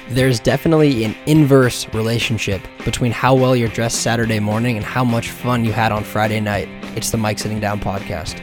There's definitely an inverse relationship between how well you're dressed Saturday morning and how much fun you had on Friday night. It's the Mike Sitting Down podcast.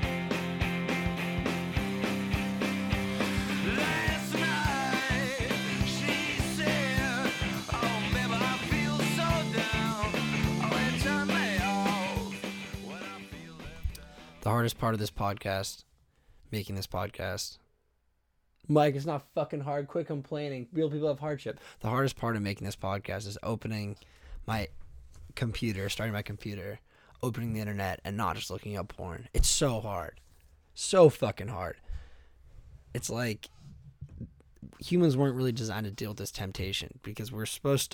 The hardest part of this podcast, making this podcast, Mike, it's not fucking hard. Quit complaining. Real people have hardship. The hardest part of making this podcast is opening my computer, starting my computer, opening the internet, and not just looking up porn. It's so hard. So fucking hard. It's like humans weren't really designed to deal with this temptation because we're not supposed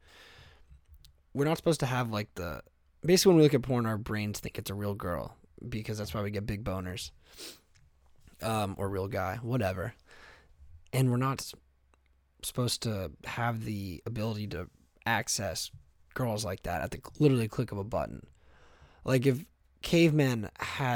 to have like basically when we look at porn, our brains think it's a real girl because that's why we get big boners. Or real guy, whatever. And we're not supposed to have the ability to access girls like that at the literally click of a button. Like if cavemen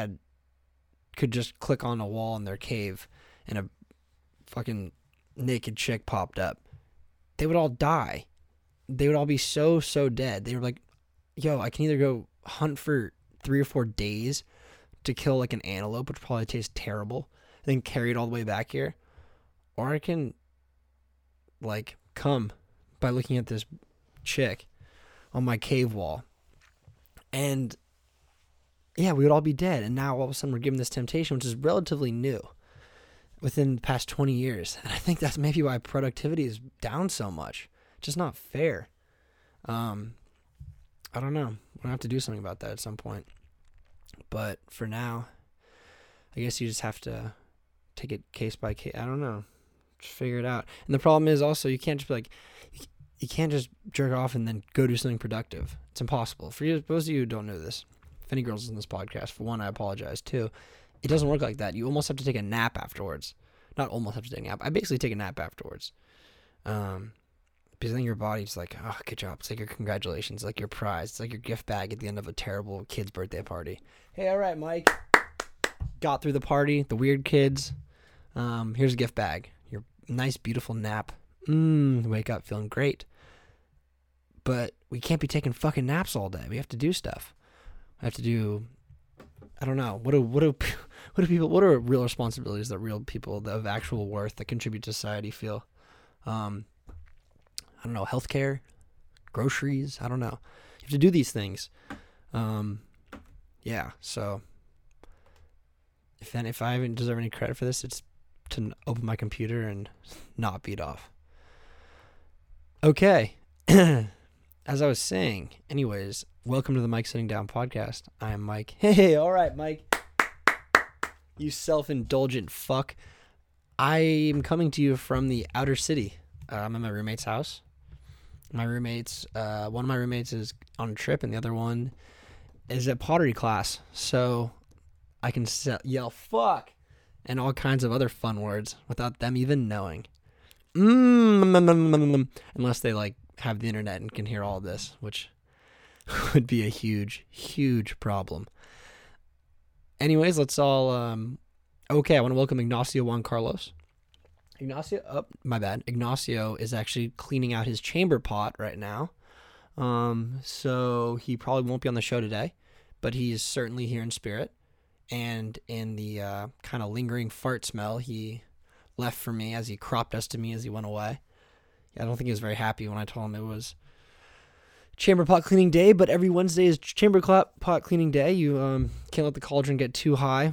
could just click on a wall in their cave and a fucking naked chick popped up, they would all die. They would all be so dead. They were like, yo, I can either go hunt for 3 or 4 days to kill like an antelope, which probably tastes terrible, and then carry it all the way back here. Or I can, like, come by looking at this chick on my cave wall. And, yeah, we would all be dead. And now all of a sudden we're given this temptation, which is relatively new within the past 20 years. And I think that's maybe why productivity is down so much. It's just not fair. I don't know. We're going to have to do something about that at some point. But for now, I guess you just have to take it case by case. I don't know. Just figure it out. And the problem is also you can't just be like, you can't just jerk off and then go do something productive. It's impossible. For you, those of you who don't know this, if any girls in this podcast, for one, I apologize. Two, it doesn't work like that. You almost have to take a nap afterwards. Not almost have to take a nap. I basically take a nap afterwards. Because then your body's like, oh, good job. It's like your congratulations. It's like your prize. It's like your gift bag at the end of a terrible kid's birthday party. Hey, all right, Mike. Got through the party, the weird kids. Here's a gift bag. Your nice, beautiful nap. Wake up feeling great. But we can't be taking fucking naps all day. We have to do stuff. We have to do, I don't know. What are real responsibilities that real people of actual worth that contribute to society feel? I don't know, healthcare, groceries, I don't know. You have to do these things. Yeah, so if I even deserve any credit for this, it's to open my computer and not beat off. Okay. As I was saying, anyways, welcome to the Mike Sitting Down podcast. I am Mike. Hey, all right, Mike. You self-indulgent fuck. I am coming to you from the outer city. I'm at my roommate's house. One of my roommates is on a trip and the other one is at pottery class. So I can yell fuck and all kinds of other fun words without them even knowing. Unless they like have the internet and can hear all of this, which would be a huge, huge problem. Anyways, let's all, okay, I want to welcome Ignacio Juan Carlos. Ignacio is actually cleaning out his chamber pot right now. So he probably won't be on the show today, but he's certainly here in spirit. And in the kind of lingering fart smell he left for me as he crop dusted me as he went away. I don't think he was very happy when I told him it was chamber pot cleaning day, but every Wednesday is chamber pot cleaning day. You can't let the cauldron get too high.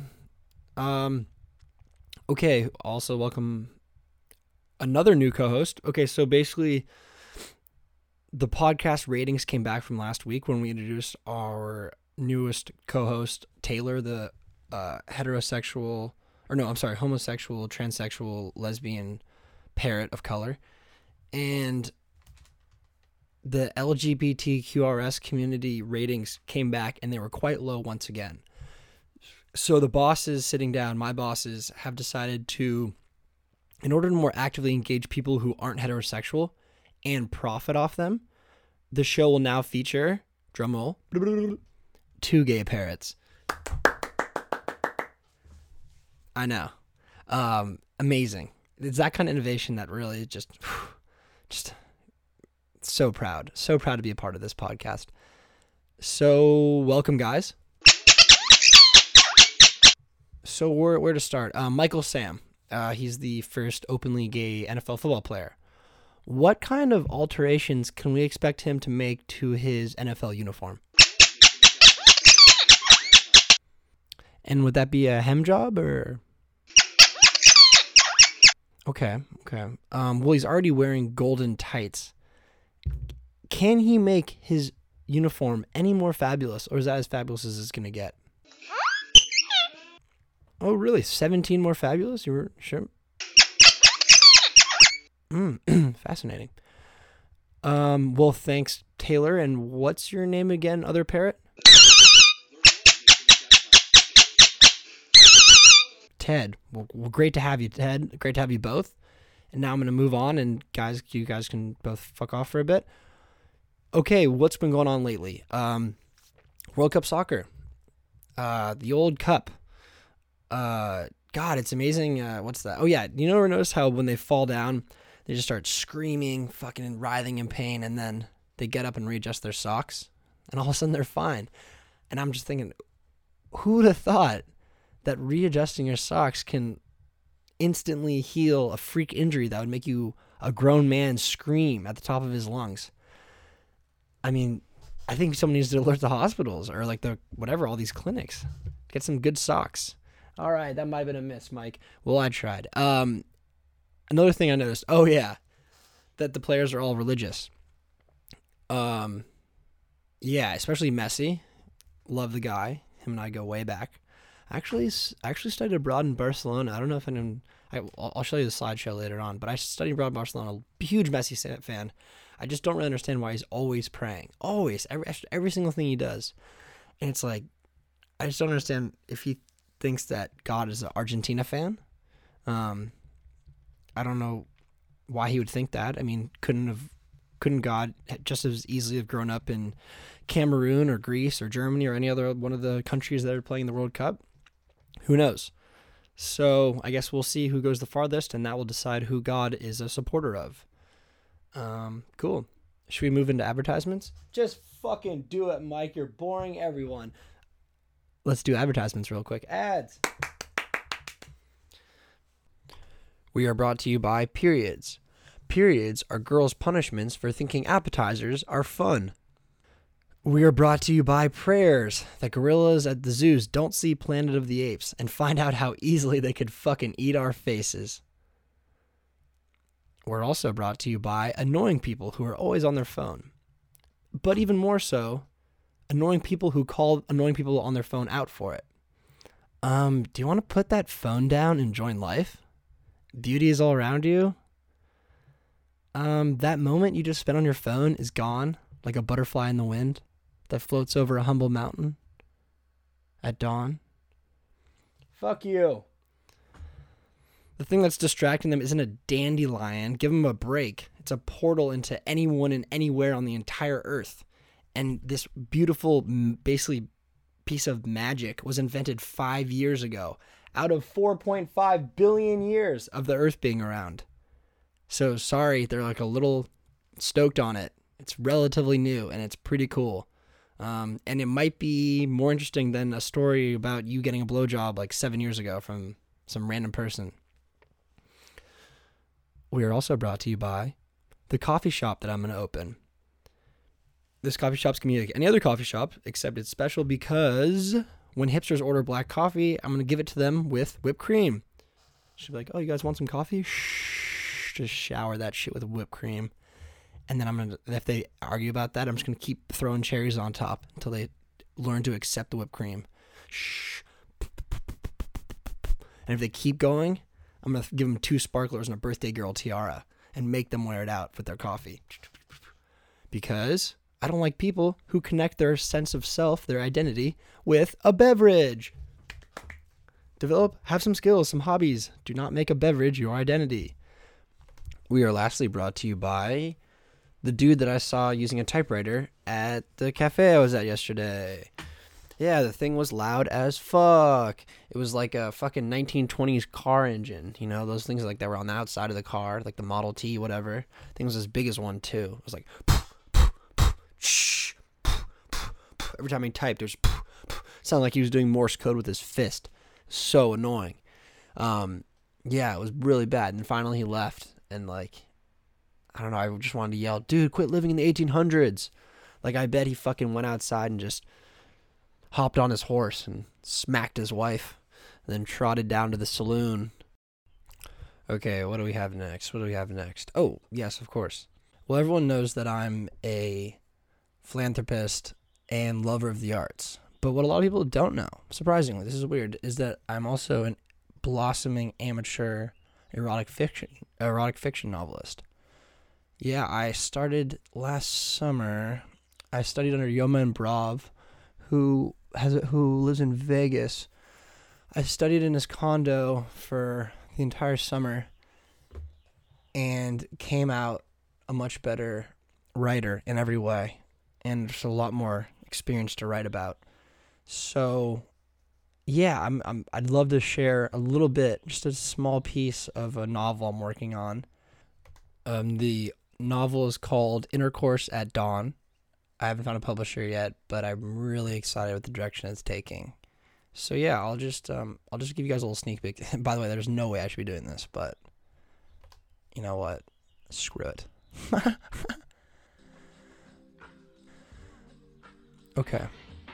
Okay, also welcome another new co-host. Okay, so basically the podcast ratings came back from last week when we introduced our newest co-host, Taylor, the homosexual, transsexual, lesbian parrot of color. And the LGBTQRS community ratings came back and they were quite low once again. So the bosses sitting down, my bosses, have decided to, in order to more actively engage people who aren't heterosexual and profit off them, the show will now feature, drumroll, 2 gay parrots. I know. Amazing. It's that kind of innovation that really just Just so proud to be a part of this podcast. So welcome, guys. So where to start? Michael Sam. He's the first openly gay NFL football player. What kind of alterations can we expect him to make to his NFL uniform? And would that be a hem job or? Okay. Well, he's already wearing golden tights. Can he make his uniform any more fabulous, or is that as fabulous as it's going to get? Oh, really? 17 more fabulous? You were sure? Fascinating. Well, thanks, Taylor. And what's your name again, other parrot? Ted. Well, great to have you, Ted. Great to have you both. And now I'm going to move on, and you guys can both fuck off for a bit. Okay, what's been going on lately? World Cup soccer. The old cup. God, it's amazing. What's that? Oh, yeah. You ever notice how when they fall down, they just start screaming, fucking writhing in pain, and then they get up and readjust their socks, and all of a sudden they're fine. And I'm just thinking, who would have thought that readjusting your socks can instantly heal a freak injury that would make you a grown man scream at the top of his lungs? I mean, I think someone needs to alert the hospitals or like all these clinics. Get some good socks. All right, that might have been a miss, Mike. Well, I tried. Another thing I noticed, that the players are all religious. Yeah, especially Messi. Love the guy. Him and I go way back. I actually studied abroad in Barcelona. I don't know if I'll show you the slideshow later on, but I studied abroad in Barcelona. A huge Messi fan. I just don't really understand why he's always praying. Always. Every single thing he does. And it's like, I just don't understand if he thinks that God is an Argentina fan. I don't know why he would think that. I mean, couldn't God just as easily have grown up in Cameroon or Greece or Germany or any other one of the countries that are playing the World Cup? Who knows? So I guess we'll see who goes the farthest, and that will decide who God is a supporter of. Cool. Should we move into advertisements? Just fucking do it, Mike. You're boring everyone. Let's do advertisements real quick. Ads. We are brought to you by Periods. Periods are girls' punishments for thinking appetizers are fun. We are brought to you by Prayers, that gorillas at the zoos don't see Planet of the Apes and find out how easily they could fucking eat our faces. We're also brought to you by annoying people who are always on their phone. But even more so, annoying people who call annoying people on their phone out for it. Do you want to put that phone down and join life? Beauty is all around you. That moment you just spent on your phone is gone, like a butterfly in the wind that floats over a humble mountain at dawn. Fuck you. The thing that's distracting them isn't a dandelion. Give them a break. It's a portal into anyone and anywhere on the entire earth. And this beautiful, basically, piece of magic was invented 5 years ago out of 4.5 billion years of the earth being around. So sorry, they're like a little stoked on it. It's relatively new and it's pretty cool. And it might be more interesting than a story about you getting a blowjob like 7 years ago from some random person. We are also brought to you by the coffee shop that I'm going to open. This coffee shop's going to be like any other coffee shop, except it's special because when hipsters order black coffee, I'm going to give it to them with whipped cream. She'll be like, oh, you guys want some coffee? Shh, just shower that shit with whipped cream. And then if they argue about that, I'm just going to keep throwing cherries on top until they learn to accept the whipped cream. Shh. And if they keep going, I'm going to give them 2 sparklers and a birthday girl tiara and make them wear it out with their coffee. Because I don't like people who connect their sense of self, their identity, with a beverage. Have some skills, some hobbies. Do not make a beverage your identity. We are lastly brought to you by the dude that I saw using a typewriter at the cafe I was at yesterday. Yeah, the thing was loud as fuck. It was like a fucking 1920s car engine. You know, those things like that were on the outside of the car, like the Model T, whatever. Thing was as big as one too. It was like every time he typed, it was sounded like he was doing Morse code with his fist. So annoying. Yeah, it was really bad. And finally he left, and like, I don't know, I just wanted to yell, dude, quit living in the 1800s. Like, I bet he fucking went outside and just hopped on his horse and smacked his wife, and then trotted down to the saloon. Okay, what do we have next? Oh, yes, of course. Well, everyone knows that I'm a philanthropist and lover of the arts. But what a lot of people don't know, surprisingly, this is weird, is that I'm also an blossoming amateur erotic fiction novelist. Yeah, I started last summer. I studied under Yoman Brav, who lives in Vegas. I studied in his condo for the entire summer and came out a much better writer in every way, and just a lot more experience to write about. So, yeah, I'd love to share a little bit, just a small piece of a novel I'm working on. The novel is called Intercourse at Dawn. I haven't found a publisher yet, but I'm really excited with the direction it's taking. So yeah, I'll just give you guys a little sneak peek. By the way, there's no way I should be doing this, but you know what? Screw it. Okay.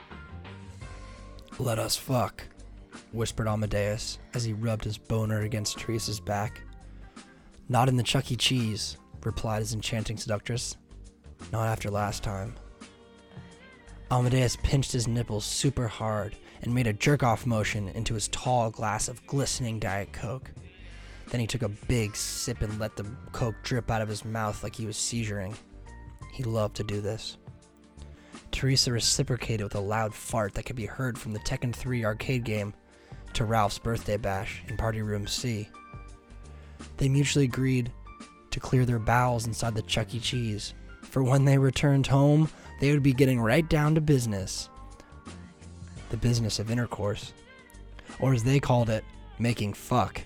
Let us fuck, whispered Amadeus as he rubbed his boner against Teresa's back. Not in the Chuck E. Cheese, replied his enchanting seductress. Not after last time. Amadeus pinched his nipples super hard and made a jerk-off motion into his tall glass of glistening Diet Coke. Then he took a big sip and let the Coke drip out of his mouth like he was seizuring. He loved to do this. Teresa reciprocated with a loud fart that could be heard from the Tekken 3 arcade game to Ralph's birthday bash in Party Room C. They mutually agreed to clear their bowels inside the Chuck E. Cheese, for when they returned home, they would be getting right down to business. The business of intercourse. Or as they called it, making fuck.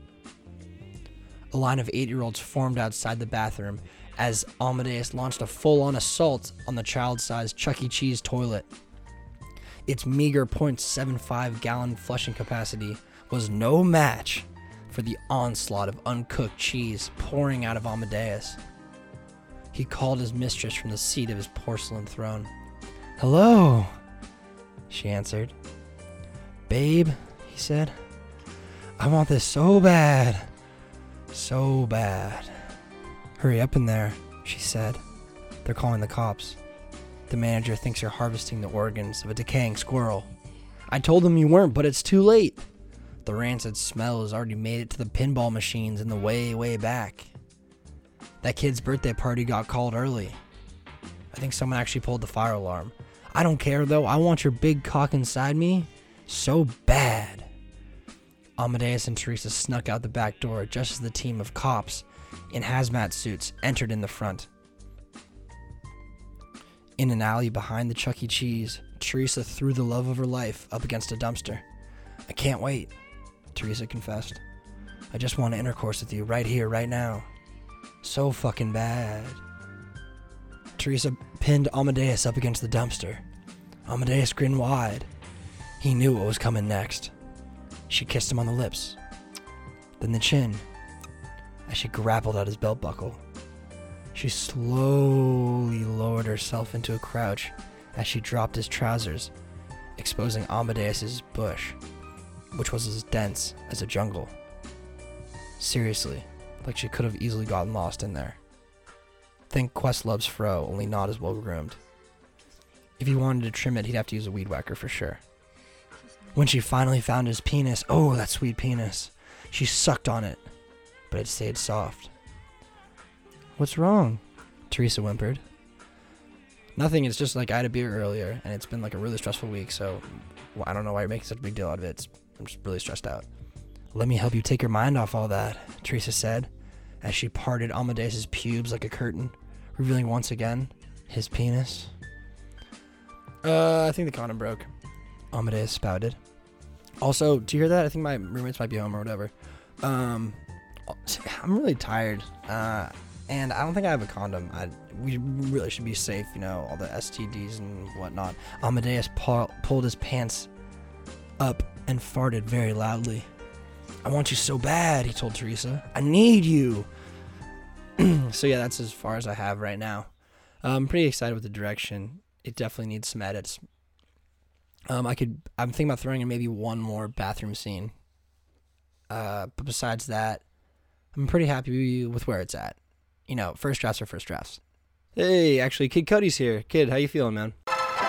A line of 8-year-olds formed outside the bathroom as Amadeus launched a full-on assault on the child-sized Chuck E. Cheese toilet. Its meager .75 gallon flushing capacity was no match for the onslaught of uncooked cheese pouring out of Amadeus. He called his mistress from the seat of his porcelain throne. "Hello," she answered. "Babe," he said, "I want this so bad. So bad." "Hurry up in there," she said. "They're calling the cops. The manager thinks you're harvesting the organs of a decaying squirrel." "I told them you weren't, but it's too late. The rancid smell has already made it to the pinball machines in the way back. That kid's birthday party got called early. I think someone actually pulled the fire alarm. I don't care though, I want your big cock inside me so bad." Amadeus and Teresa snuck out the back door just as the team of cops in hazmat suits entered in the front. In an alley behind the Chuck E. Cheese, Teresa threw the love of her life up against a dumpster. "I can't wait," Teresa confessed. "I just want to intercourse with you right here, right now. So fucking bad." Teresa pinned Amadeus up against the dumpster. Amadeus grinned wide. He knew what was coming next. She kissed him on the lips, then the chin, as she grappled at his belt buckle. She slowly lowered herself into a crouch as she dropped his trousers, exposing Amadeus's bush, which was as dense as a jungle. Seriously, like she could have easily gotten lost in there. Think Questlove's fro, only not as well groomed. If he wanted to trim it, he'd have to use a weed whacker for sure. When she finally found his penis, oh, that sweet penis, she sucked on it, but it stayed soft. "What's wrong?" Teresa whimpered. "Nothing, it's just like I had a beer earlier, and it's been like a really stressful week, so I don't know why you're making such a big deal out of it. I'm just really stressed out." "Let me help you take your mind off all that," Teresa said, as she parted Amadeus's pubes like a curtain, revealing once again his penis. I think the condom broke. Amadeus spouted. Also, do you hear that? I think my roommates might be home or whatever. I'm really tired, and I don't think I have a condom. We really should be safe, all the STDs and whatnot. Amadeus pulled his pants up and farted very loudly. I want you so bad, he told Teresa. I need you. So yeah, that's as far as I have right now. I'm pretty excited with the direction. It definitely needs some edits. I'm thinking about throwing in maybe one more bathroom scene. But besides that, I'm pretty happy with where it's at. First drafts are first drafts. Hey, actually, Kid Cudi's here. Kid, how you feeling, man? Oh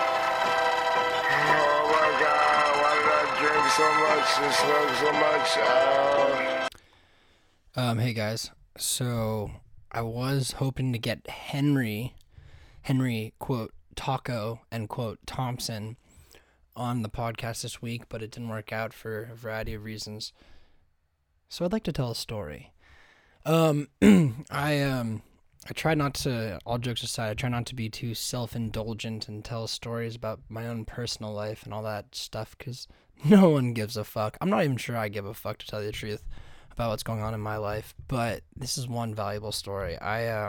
my God, why did I drink so much and smoke so much? Hey guys. So I was hoping to get Henry, quote, Taco, and quote, Thompson on the podcast this week, but it didn't work out for a variety of reasons. So I'd like to tell a story. I try not to, all jokes aside, I try not to be too self-indulgent and tell stories about my own personal life and all that stuff, because no one gives a fuck. I'm not even sure I give a fuck, to tell you the truth, about what's going on in my life, but this is one valuable story.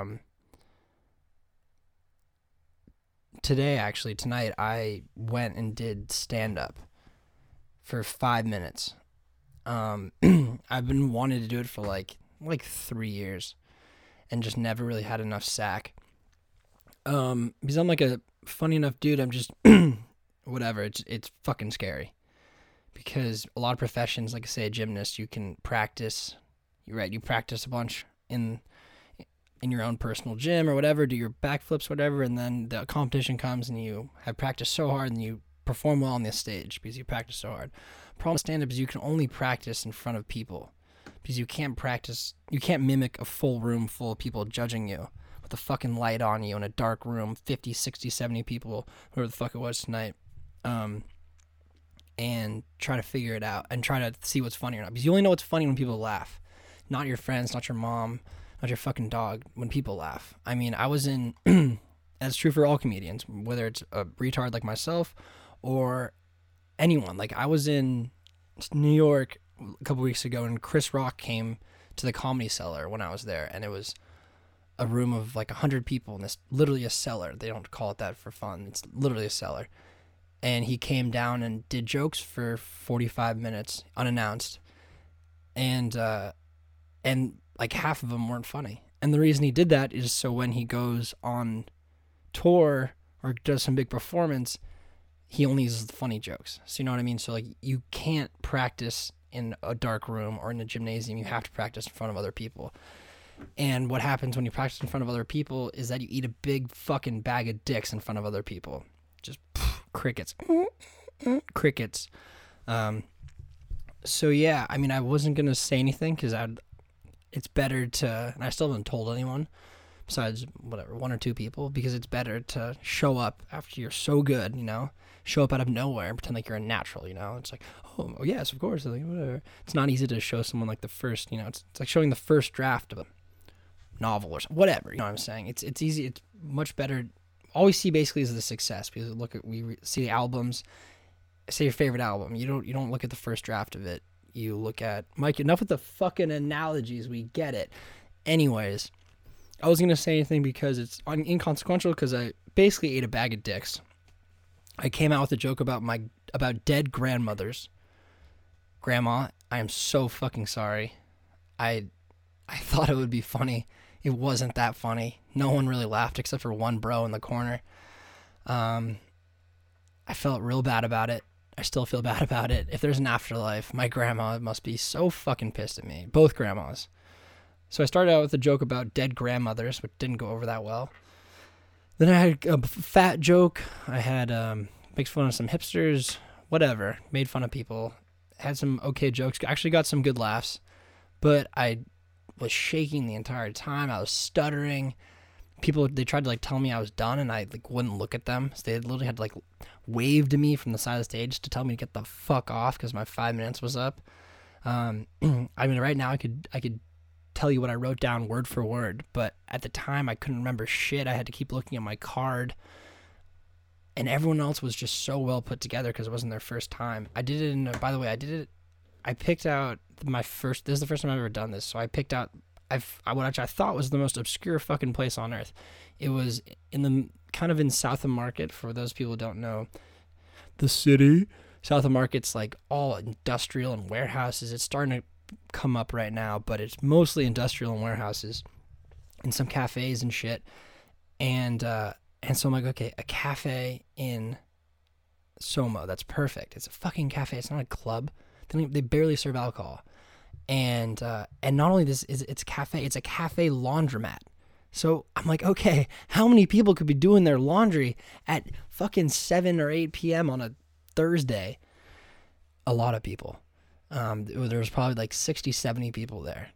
Tonight, I went and did stand-up for 5 minutes. I've been wanting to do it for like 3 years and just never really had enough sack. Because I'm like a funny enough dude, I'm just, whatever, it's fucking scary. Because a lot of professions, like I say, a gymnast, you can practice, you practice a bunch in your own personal gym or whatever, do your backflips, whatever, and then the competition comes and you have practiced so hard and you perform well on the stage because you practice so hard. Problem with stand-up is you can only practice in front of people because you can't mimic a full room full of people judging you with a fucking light on you in a dark room, 50, 60, 70 people, whatever the fuck it was tonight, and try to figure it out and try to see what's funny or not, because you only know what's funny when people laugh, not your friends, not your mom, not your fucking dog, when people laugh. I mean, I was in, that's true for all comedians, whether it's a retard like myself or anyone. Like, I was in New York a couple weeks ago and Chris Rock came to the Comedy Cellar when I was there, and it was a room of like 100 people, and it's literally a cellar. They don't call it that for fun. It's literally a cellar. And he came down and did jokes for 45 minutes unannounced. And like half of them weren't funny. And the reason he did that is so when he goes on tour or does some big performance, he only uses the funny jokes. So you know what I mean? So like you can't practice in a dark room or in a gymnasium. You have to practice in front of other people. And what happens when you practice in front of other people is that you eat a big fucking bag of dicks in front of other people. Just crickets. Crickets. So yeah, I mean, I wasn't going to say anything because it's better to, and I still haven't told anyone besides whatever, one or two people, because it's better to show up after you're so good, show up out of nowhere and pretend like you're a natural, it's like, oh yes, of course, like, whatever. It's not easy to show someone like the first, it's like showing the first draft of a novel or something, whatever, you know what I'm saying? It's easy, it's much better. All we see basically is the success, because we see the albums, say your favorite album, you don't look at the first draft of it. You look at, Mike, enough with the fucking analogies, we get it. Anyways, I wasn't going to say anything because it's inconsequential, because I basically ate a bag of dicks. I came out with a joke about dead grandmothers. Grandma, I am so fucking sorry. I thought it would be funny. It wasn't that funny. No one really laughed except for one bro in the corner. I felt real bad about it. I still feel bad about it. If there's an afterlife, my grandma must be so fucking pissed at me. Both grandmas. So I started out with a joke about dead grandmothers, which didn't go over that well. Then I had a fat joke. I had makes fun of some hipsters, whatever. Made fun of people. Had some okay jokes. Actually got some good laughs. But I was shaking the entire time. I was stuttering. People, they tried to like tell me I was done, and I like wouldn't look at them. So they literally had to like wave to me from the side of the stage to tell me to get the fuck off because my 5 minutes was up. I mean, right now I could tell you what I wrote down word for word, but at the time I couldn't remember shit. I had to keep looking at my card, and everyone else was just so well put together because it wasn't their first time. I did it by the way, I picked out this is the first time I've ever done this. So I picked out, what I thought was the most obscure fucking place on earth. It was in South of Market. For those people who don't know the city, South of Market's like all industrial and warehouses. It's starting to come up right now, but it's mostly industrial and warehouses and some cafes and shit. And so I'm like, okay, a cafe in Soma, that's perfect. It's a fucking cafe. It's not a club. They barely serve alcohol. And not only this, it's a cafe laundromat. So I'm like, okay, how many people could be doing their laundry at fucking 7 or 8 p.m. on a Thursday? A lot of people. There was probably like 60, 70 people there.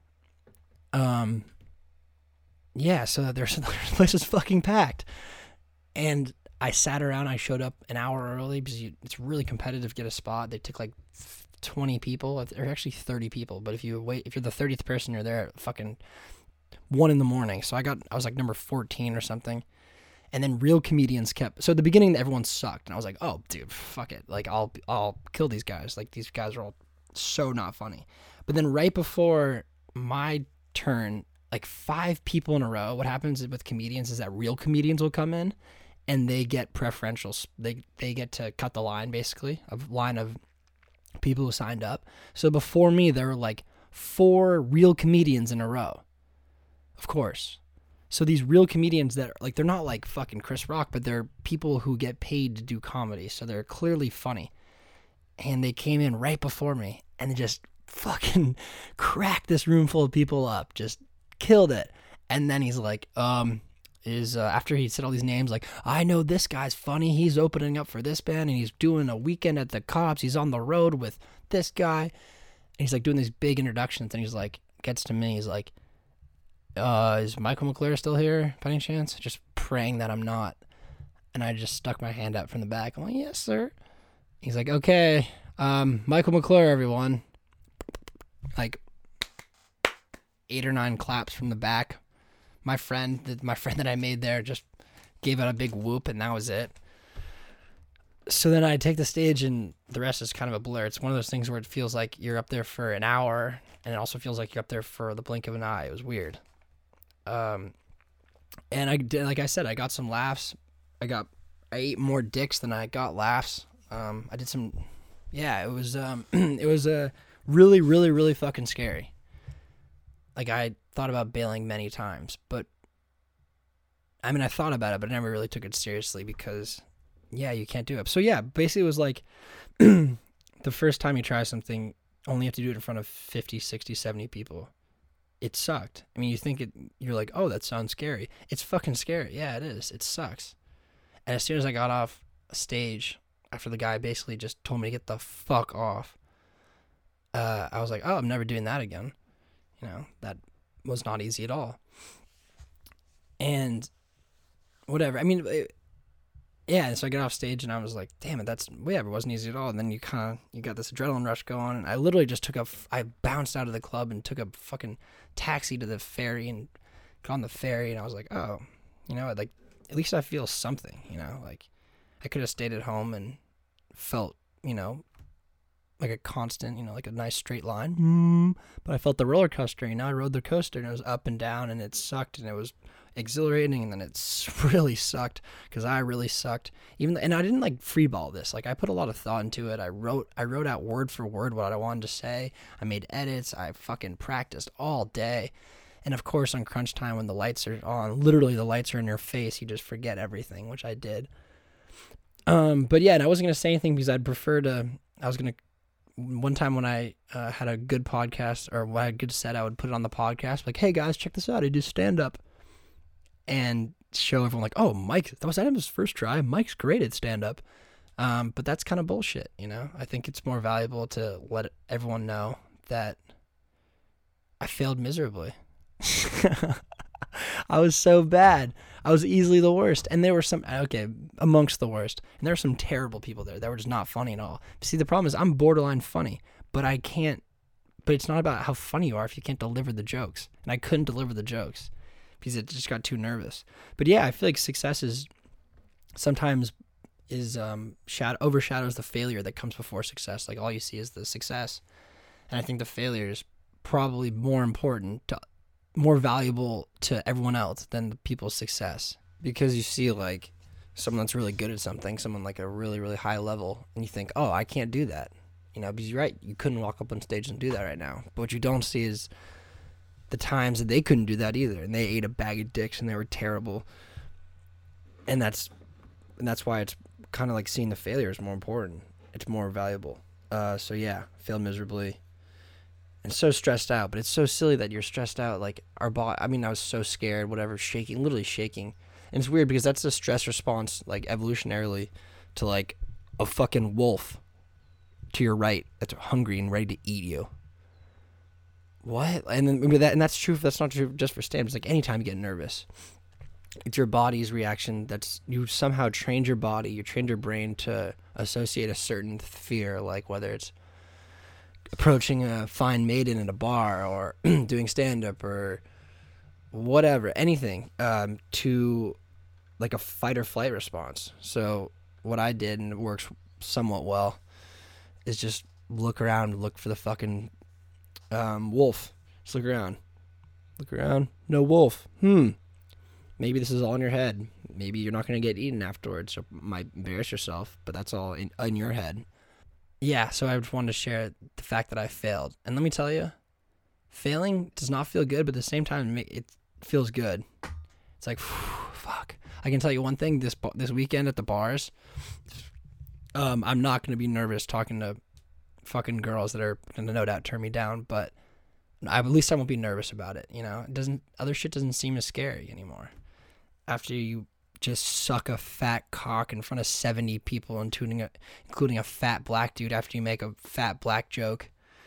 Yeah, so the place was fucking packed. And I sat around, I showed up an hour early because it's really competitive to get a spot. They took like 20 people, or actually 30 people. But if you're the 30th person, you're there at fucking 1 a.m. So I was like number 14 or something. And then real comedians so at the beginning everyone sucked. And I was like, oh dude, fuck it. Like I'll kill these guys. Like these guys are all so not funny. But then right before my turn, like 5 people in a row, what happens with comedians is that real comedians will come in and they get preferential. They get to cut the line, basically, a line of people who signed up. So before me, there were like 4 real comedians in a row. Of course. So these real comedians that like, they're not like fucking Chris Rock, but they're people who get paid to do comedy. So they're clearly funny. And they came in right before me and they just fucking cracked this room full of people up. Just killed it. And then he's like, after he said all these names, like, I know this guy's funny. He's opening up for this band and he's doing a weekend at the Cops. He's on the road with this guy. And he's like doing these big introductions. And he's like, gets to me. He's like, is Michael McClure still here by any chance? Just praying that I'm not. And I just stuck my hand out from the back. I'm like, yes, sir. He's like, okay, Michael McClure, everyone. Like 8 or 9 claps from the back. My friend that I made there just gave out a big whoop, and that was it. So then I take the stage, and the rest is kind of a blur. It's one of those things where it feels like you're up there for an hour, and it also feels like you're up there for the blink of an eye. It was weird. And I did, like I said, I got some laughs. I ate more dicks than I got laughs. I did some, yeah, it was really, really, really fucking scary. Like, I thought about bailing many times, but, I mean, I thought about it, but I never really took it seriously because, yeah, you can't do it. So, yeah, basically it was like, the first time you try something, only have to do it in front of 50, 60, 70 people. It sucked. I mean, you're like, oh, that sounds scary. It's fucking scary. Yeah, it is. It sucks. And as soon as I got off stage, after the guy basically just told me to get the fuck off, I was like, oh, I'm never doing that again. You know, that was not easy at all. And whatever. I mean, yeah, so I get off stage and I was like, damn it, it wasn't easy at all. And then you got this adrenaline rush going. And I literally just I bounced out of the club and took a fucking taxi to the ferry and got on the ferry. And I was like, oh, you know, like, at least I feel something, you know, like I could have stayed at home and felt, you know, like a constant, you know, like a nice straight line. But I felt the roller coaster, you know, I rode the coaster and it was up and down and it sucked and it was exhilarating and then it really sucked because I really sucked. And I didn't like freeball this. Like I put a lot of thought into it. I wrote out word for word what I wanted to say. I made edits. I fucking practiced all day. And of course on crunch time when the lights are on, literally the lights are in your face, you just forget everything, which I did. But yeah, and I wasn't going to say anything because one time when I had a good podcast or when I had a good set, I would put it on the podcast. Like, hey guys, check this out. I do stand up and show everyone like, oh, Mike, that was Adam's first try. Mike's great at stand up. But that's kind of bullshit. You know, I think it's more valuable to let everyone know that I failed miserably. I was so bad. I was easily the worst. And there were amongst the worst. And there were some terrible people there that were just not funny at all. See, the problem is I'm borderline funny, but it's not about how funny you are if you can't deliver the jokes. And I couldn't deliver the jokes because it just got too nervous. But yeah, I feel like success is sometimes overshadows the failure that comes before success. Like, all you see is the success. And I think the failure is probably more valuable to everyone else than the people's success. Because you see, like, someone that's really good at something, someone like a really, really high level, and you think, oh, I can't do that. Because you're right, you couldn't walk up on stage and do that right now. But what you don't see is the times that they couldn't do that either, and they ate a bag of dicks and they were terrible. And that's why it's kind of like seeing the failure is more important. It's more valuable. So yeah, failed miserably. And so stressed out, but it's so silly that you're stressed out. Like, I was so scared, whatever, shaking, literally shaking. And it's weird because that's the stress response, like, evolutionarily, to, like, a fucking wolf to your right that's hungry and ready to eat you. What? And then maybe that's true. That's not true just for stand-ups. Like, anytime you get nervous, it's your body's reaction. You somehow trained your body, you trained your brain to associate a certain fear, like whether it's approaching a fine maiden in a bar or doing stand-up or whatever, anything, to like a fight or flight response. So what I did, and it works somewhat well, is just look around, look for the fucking wolf. Just look around. Look around. No wolf. Maybe this is all in your head. Maybe you're not going to get eaten afterwards, so you might embarrass yourself, but that's all in your head. Yeah, so I just wanted to share the fact that I failed. And let me tell you, failing does not feel good, but at the same time, it feels good. It's like, fuck. I can tell you one thing, this weekend at the bars, I'm not going to be nervous talking to fucking girls that are going to no doubt turn me down, but at least I won't be nervous about it, Other shit doesn't seem as scary anymore. After you just suck a fat cock in front of 70 people, including a fat black dude, after you make a fat black joke,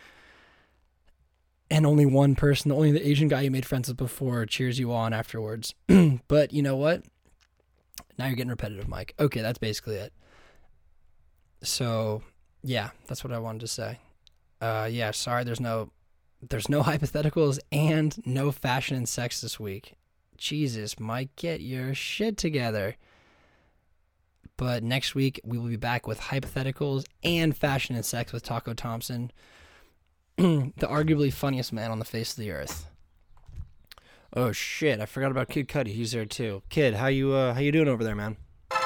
and only one person, only the Asian guy you made friends with before, cheers you on afterwards. But you know what? Now you're getting repetitive, Mike. Okay, that's basically it. So, yeah, that's what I wanted to say. Yeah, sorry, there's no hypotheticals and no fashion and sex this week. Jesus, Mike, get your shit together. But next week, we will be back with hypotheticals and fashion and sex with Taco Thompson, the arguably funniest man on the face of the earth. Oh, shit, I forgot about Kid Cudi. He's there, too. Kid, how you doing over there, man? Oh,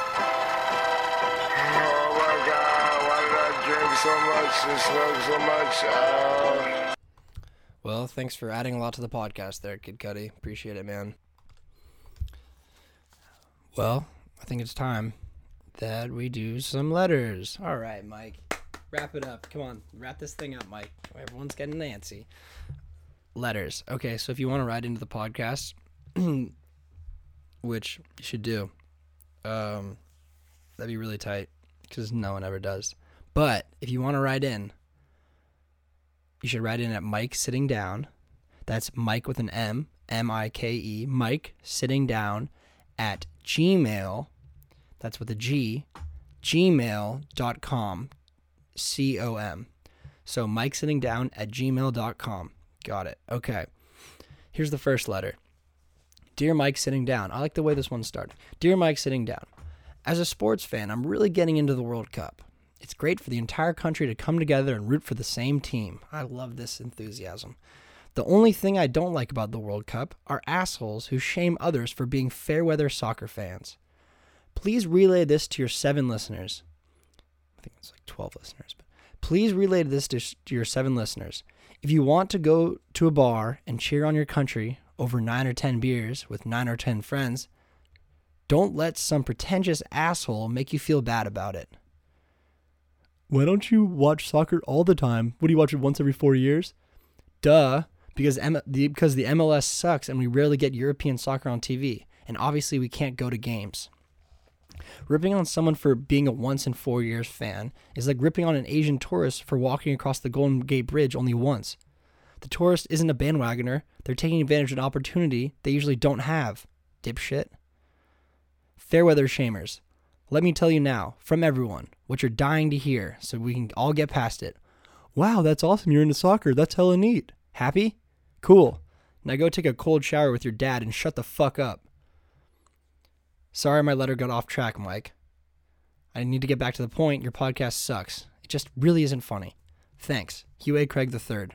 my God, why did I drink so much and smoke so much? Well, thanks for adding a lot to the podcast there, Kid Cudi. Appreciate it, man. Well, I think it's time that we do some letters. All right, Mike. Wrap it up. Come on. Wrap this thing up, Mike. Everyone's getting antsy. Letters. Okay, so if you want to write into the podcast, which you should do, that'd be really tight because no one ever does. But if you want to write in, you should write in at Mike Sitting Down. That's Mike with an M, M-I-K-E, Mike Sitting Down at Gmail. That's with a G, gmail.com, C-O-M. So Mike Sitting Down at gmail.com. Got it. Okay. Here's the first letter. Dear Mike Sitting Down. I like the way this one started. Dear Mike Sitting Down. As a sports fan, I'm really getting into the World Cup. It's great for the entire country to come together and root for the same team. I love this enthusiasm. The only thing I don't like about the World Cup are assholes who shame others for being fair-weather soccer fans. Please relay this to your 7 listeners. I think it's like 12 listeners. But please relay this to your 7 listeners. If you want to go to a bar and cheer on your country over 9 or 10 beers with 9 or 10 friends, don't let some pretentious asshole make you feel bad about it. Why don't you watch soccer all the time? What do you watch it once every 4 years? Duh, because the MLS sucks and we rarely get European soccer on TV, and obviously we can't go to games. Ripping on someone for being a once in 4 years fan is like ripping on an Asian tourist for walking across the Golden Gate Bridge only once. The tourist isn't a bandwagoner. They're taking advantage of an opportunity they usually don't have, dipshit. Fairweather shamers. Let me tell you now, from everyone, what you're dying to hear so we can all get past it. Wow, that's awesome. You're into soccer. That's hella neat. Happy? Cool. Now go take a cold shower with your dad and shut the fuck up. Sorry my letter got off track, Mike. I need to get back to the point. Your podcast sucks. It just really isn't funny. Thanks. Hugh A. Craig III.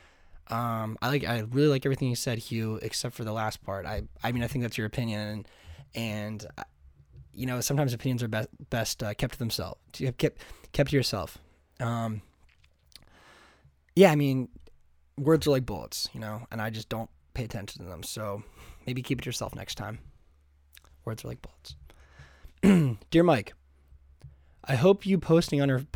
I really like everything you said, Hugh, except for the last part. I mean, I think that's your opinion, and you know, sometimes opinions are best kept to themselves. Kept to yourself. Yeah, I mean, words are like bullets, you know, and I just don't pay attention to them. So maybe keep it to yourself next time. Words are like bullets. Dear Mike, I hope you posting about your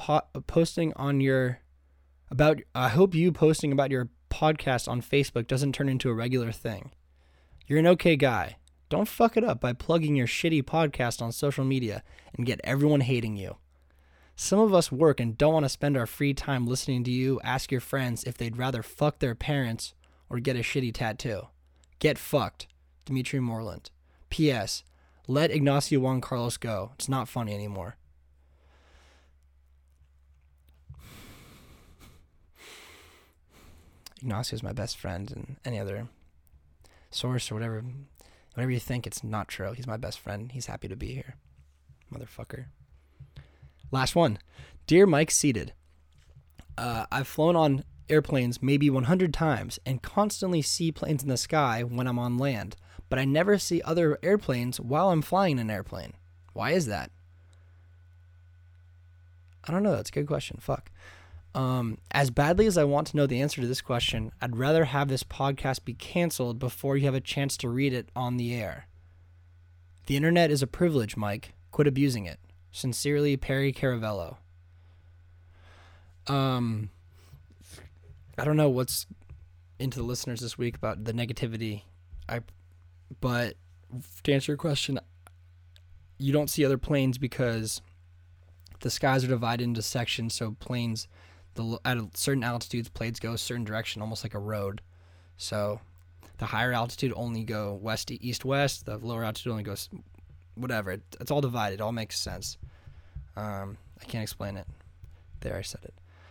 podcast on Facebook doesn't turn into a regular thing. You're an okay guy. Don't fuck it up by plugging your shitty podcast on social media and get everyone hating you. Some of us work and don't want to spend our free time listening to you ask your friends if they'd rather fuck their parents or get a shitty tattoo. Get fucked. Dimitri Moreland. P.S. Let Ignacio Juan Carlos go. It's not funny anymore. Ignacio's my best friend, and any other source or whatever you think, it's not true. He's my best friend. He's happy to be here. Motherfucker. Last one. Dear Mike Seated, I've flown on airplanes maybe 100 times and constantly see planes in the sky when I'm on land, but I never see other airplanes while I'm flying an airplane. Why is that? I don't know. That's a good question. Fuck. As badly as I want to know the answer to this question, I'd rather have this podcast be canceled before you have a chance to read it on the air. The internet is a privilege, Mike. Quit abusing it. Sincerely, Perry Caravello. I don't know what's into the listeners this week about the negativity. But to answer your question, you don't see other planes because the skies are divided into sections. So planes, at certain altitudes, planes go a certain direction, almost like a road. So the higher altitude only go west, east, west. The lower altitude only goes whatever. It's all divided. It all makes sense. I can't explain it. There, I said it.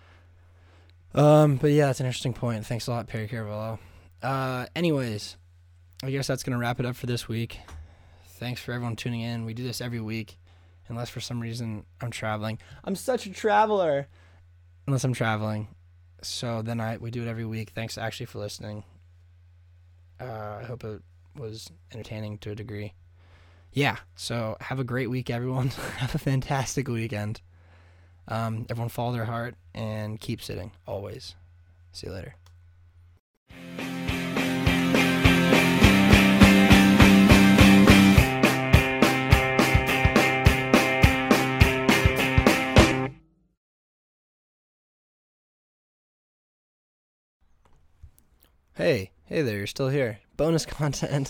But yeah, that's an interesting point. Thanks a lot, Perry Caravello. Anyways, I guess that's going to wrap it up for this week. Thanks for everyone tuning in. We do this every week, unless for some reason I'm traveling. I'm such a traveler. Unless I'm traveling. So then we do it every week. Thanks actually for listening. I hope it was entertaining to a degree. Yeah, so have a great week, everyone. Have a fantastic weekend. Everyone follow their heart and keep sitting, always. See you later. Hey there, you're still here. Bonus content.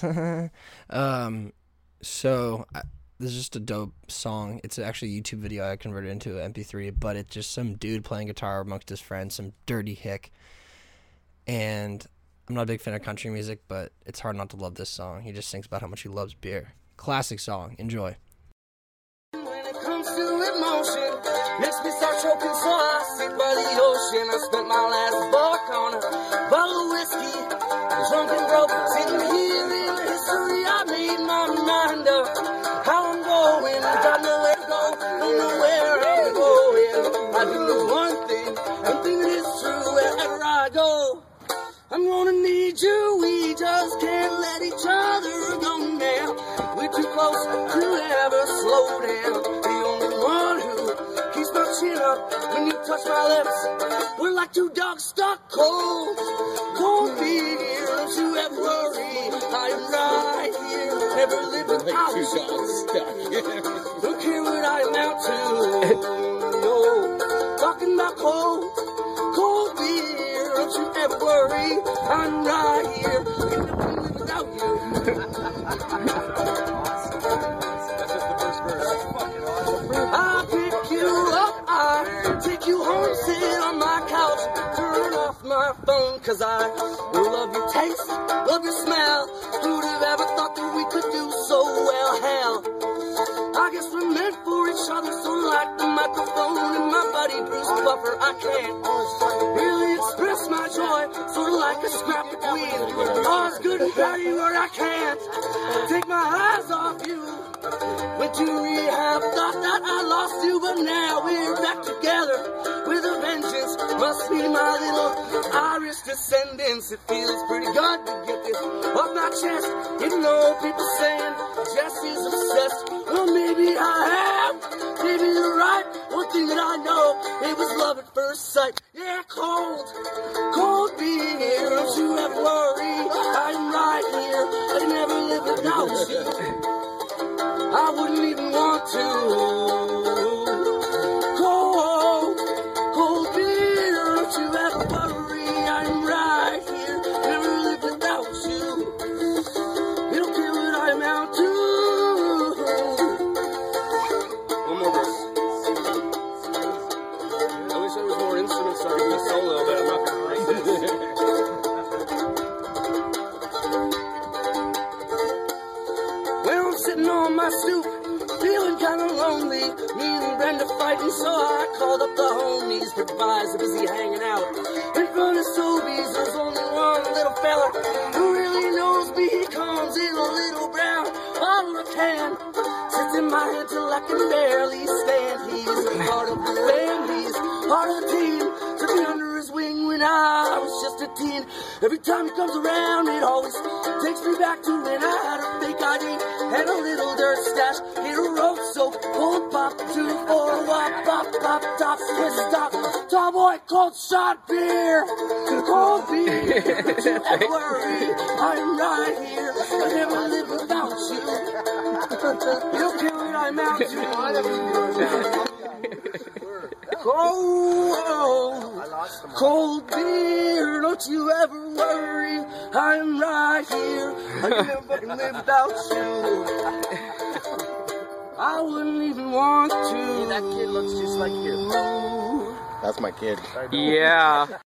This is just a dope song. It's actually a YouTube video I converted into an MP3, but it's just some dude playing guitar amongst his friends, some dirty hick. And I'm not a big fan of country music, but it's hard not to love this song. He just sings about how much he loves beer. Classic song. Enjoy. When it comes to emotion, makes me start choking, so I sit by the ocean. I spent my last buck on a bottle of whiskey, drunk and broke, sitting here in history. I made my mind up how I'm going. I got nowhere to go, don't know where I'm going. I do know one thing that is true. Wherever I go, I'm gonna need you. We just can't let each other go now. We're too close to ever slow down. The only one who keeps my chin up when you touch my lips. We're like two dogs stuck cold. Cold beer, don't you ever worry. I'm right here, never live without you. Look here what I amount to. No, talking about cold beer, don't you ever worry. I'm right here, never live without you. I pick you up, I take you home, sit on my couch, turn off my phone, cause I love your taste, love your smell. Who'd have ever thought that we could do so well? Hell, I guess we're meant for each other, so like the microphone and my buddy Bruce Buffer, I can't really express my joy, sort of like a scrap of weed. All's good and bad, where I can't take my eyes off you. Went to rehab, thought that I lost you. but now we're back together with a vengeance. Must be my little Irish descendants. It feels pretty good to get this off my chest, even though people saying Jesse's obsessed. Well, maybe I am, maybe you're right. One thing that I know, it was love at first sight. Yeah, cold beer, don't you ever worry, I'm right here. I can never live without you. I wouldn't even want to. Cold beer, don't you ever worry, I'm right here. Never live without you. You don't care what I amount to. One more verse. I wish there was more instruments so I could be solo, but I'm not gonna write this. Well, I'm sitting on my stoop, feeling kinda lonely. Me and Brenda fighting, so I called up the homies. But guys are busy hanging out in front of Sobeys. There's only one little fella who really knows me. He comes in a little brown bottle of can, sits in my head till I can barely stand. He's a part of the band, he's part of the team. Took me under his wing when I was just a teen. Every time he comes around, it always takes me back to when I had a fake ID, had a little dirt stash, hit a rope soap, pulled pop, 2 4 wop, pop, pop, top, twist, stop, tall boy, cold shot beer, cold beer, don't you ever worry, I'm right here, I never live without you, you don't care what I'm out to. Cold beer, don't you ever worry, I'm right here, I can never fucking live without you. I wouldn't even want to. That kid looks just like you. That's my kid. Yeah.